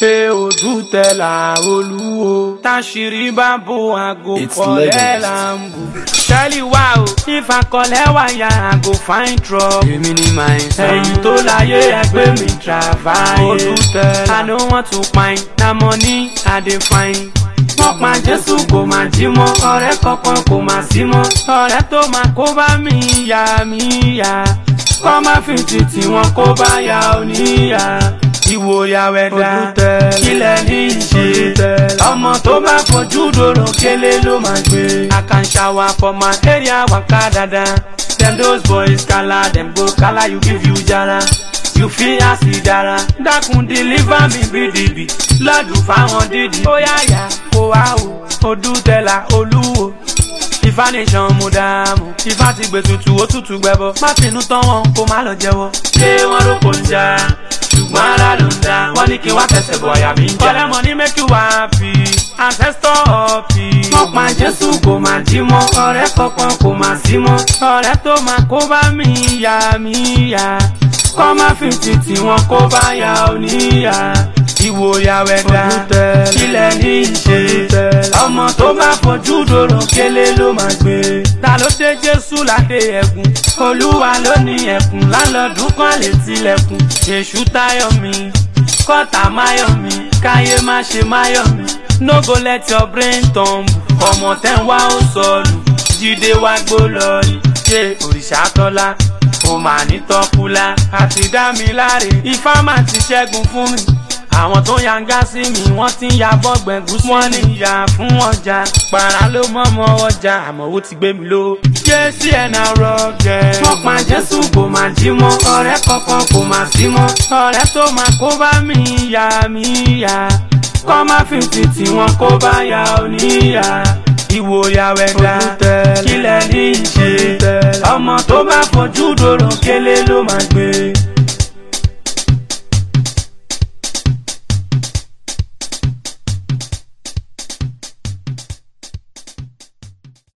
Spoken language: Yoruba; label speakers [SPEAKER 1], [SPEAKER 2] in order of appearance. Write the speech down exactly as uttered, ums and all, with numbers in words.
[SPEAKER 1] ṣe ojú tẹ̀lá olúwo táṣìírí bá bo àgò kọ̀lẹ́ là ń bù. Tẹ́lí wá o, ìfàkọ̀lẹ́ wáyà àgò find trouble. Èmi ni màá ń sá. Ẹ̀yìn tó láyé ẹgbẹ́ mi travaye. Ojú tẹ̀lá. I no want to pine, na money I dey find. Wọ́n pa Jésù kò máa jí mọ́, ọ̀rẹ́ kankan kò máa sí mọ́. Ọ̀rẹ́ tó máa kó bá mi yá mi yá. Kọ́ má fi títí wọn kó bá ya oníyà. Ìwòyà wẹ̀dá kílẹ̀ ní ìṣe. Ọmọ tó bá fojú dòrò kélé ló máa gbé. I can shower for my area waka dada. Dem those boys kala, dem go kala, you give you jara. You feel asidara, dákun deliver me B D B. Lọ́dún fáwọn dídì. Ó yá yá, kó wá o, ojú tẹ̀lá olúwo. Ifá nation mo dààmú. Ifá ti gbé tutù, ó tutù gbẹbọ. Má finú tán wọn kó má lọ jẹ́wọ́. Ṣé wọ́n ló kò ń jà? Ṣùgbọ́n ara ló ń dá. Wọ́n ní kí wá fẹsẹ̀ bọ̀ àyà mi ń jà. Ọ̀rẹ́ money make you happy, ancestor happy. Wọ́n pa Jésù kò máa jí mọ́. Ọ̀rẹ́ kankan kò máa sí mọ́. Ọ̀rẹ́ tó máa kó bá mi yá mi yá. Kọ́ má fi títí wọn kó bá ya oníyà. Ìwòyà wẹ̀dá kílẹ̀ ní ìṣe. Ọmọ tó bá fojú dòrò kélé ló máa gbé. Ta ló dé Jésù ládé ẹ̀gún? Olúwa ló ní ẹ̀kún. Lálọ́dún kan lè tilẹ̀kùn. Èṣù táyọ̀ mi, kọ́tà máyọ̀ mi. Káyé má ṣe máyọ̀ mi. No go let your brain tumble. Ọmọ tẹ́ ń wá ó sọnù. Jíde wá gbó lọ́ọ̀lì. Ṣé òrìṣà tọ́lá? Ó máa ní tọ́kúlá. Àti dá mi láre. Ifá máa ti ṣẹ́gun fún mi. Àwọn tó yanga sí mi wọ́n ti ń ya bọ́gbẹ̀gùn sí mi. Wọ́n ní ìyá fún ọjà. Pàrà ló mọ́mọ́ ọjà àmọ́ ó ti gbé mi ló. Jésì ẹ̀nà rọ̀gẹ̀. Wọ́n pa Jésù kò máa jí mọ́. Ọ̀rẹ́ kankan kò máa sí mọ́. Ọ̀rẹ́ tó máa kó bá mi yá mi yá. Kọ́ má fi títí wọn kó bá ya oníyà. Ìwòyà wẹ̀dá kílẹ̀ ní ìṣe. Ọmọ tó bá fojú dòrò kélé ló máa gbé.